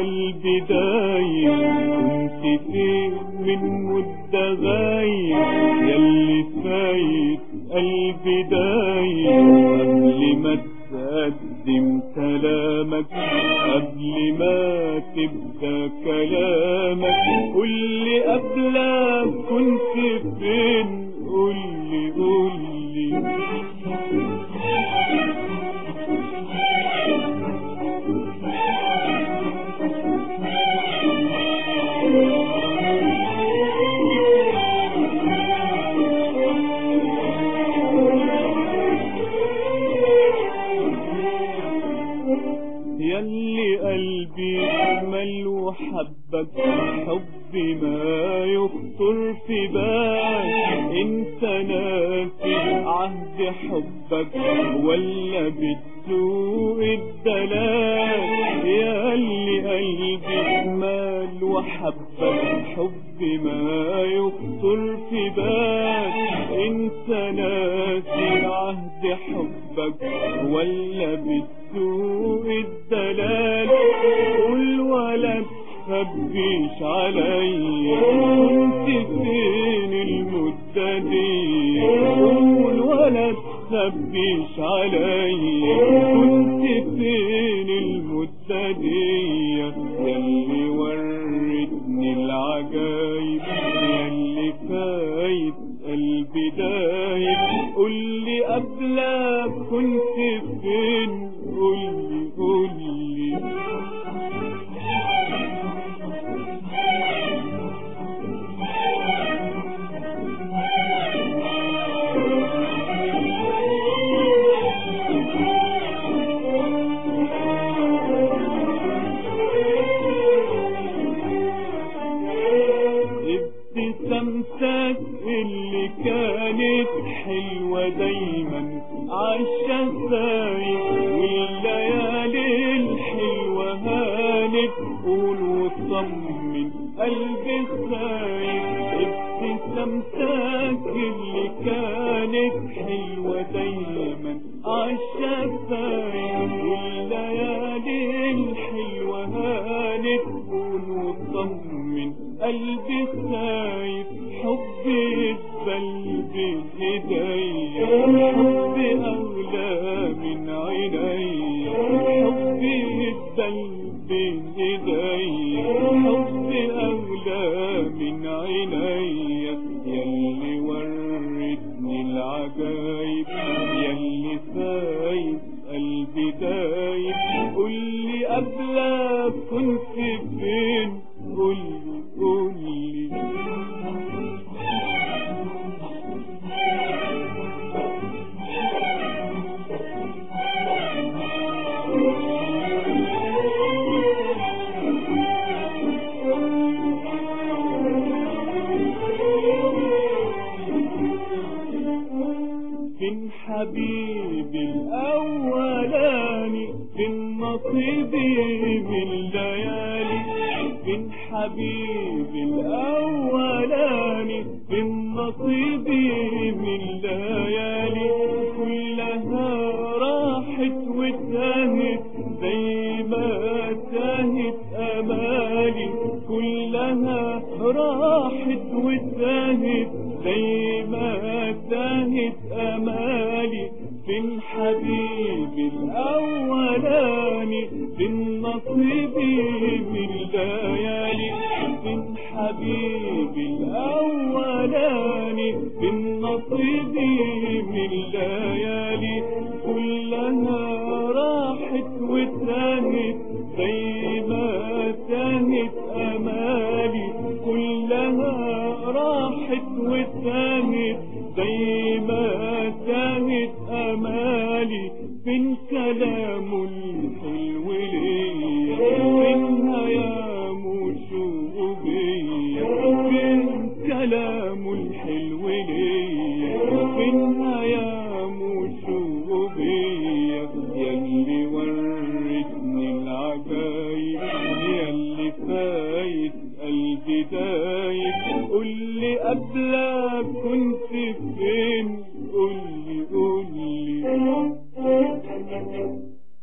قلبي دايم كنت فين من مدة غايب ياللي فايت قلبي دايم قبل ما تقدم كلامك قبل ما تبدأ كلامك قولي قبلك كنت فين قولي قولي ياللي قلبي أمل وحبك حب ما يخطر في بالك انت ناسي عهد حبك ولا بتسوق الدلال ياللي قلبي أمل وحبك حب ما يخطر في بالك انت ناسي عهد حبك ولا بتسوق الدلال قول ولا تخبيش عليا كنت فين المدة دي قول ولا تخبيش عليا كنت فين المدة دي ياللي ورتني العجايب ياللي فايت قلبي دايب قولي قبلك كنت فين قولي قولي ابتسامتك اللي كانت حلوة دايما عالشفايف والليالي الحلوة هانت قول وطمن قلبي خايف ابتسامتك اللي كانت حلوة دايما عالشفايف والليالي الحلوة هانت قول وطمن قلبي خايف حبي يقبل بإيديا حبي أغلى من عينيا حبي يقبل بإيديا حبي أغلى من عينيا ياللي ورتني العجايب ياللي فايت قلبي دايب قولي قبلك كنت فين قولي قولي فين حبيبي الأولاني فين نصيبي من الليالي فين حبيبي الأولاني فين نصيبي من الليالي كلها راحت وتاهت زي ما تاهت أمالي كلها راحت وتاهت زي ما تاهت أمالي فين حبيبي الأولاني فين نصيبي من الليالي فين حبيبي الأولاني فين نصيبي من الليالي كلها راحت وتاهت زي ما تاهت أمالي كلها راحت وتاهت زي ما تاهت أمالي فين كلام الحلو ليا فين هيام وشوق بيا فين كلام الحلو ليا فين هيام وشوق بيا ياللي ورتني العجايب ياللي فايت قلبي دايب قولي قبلك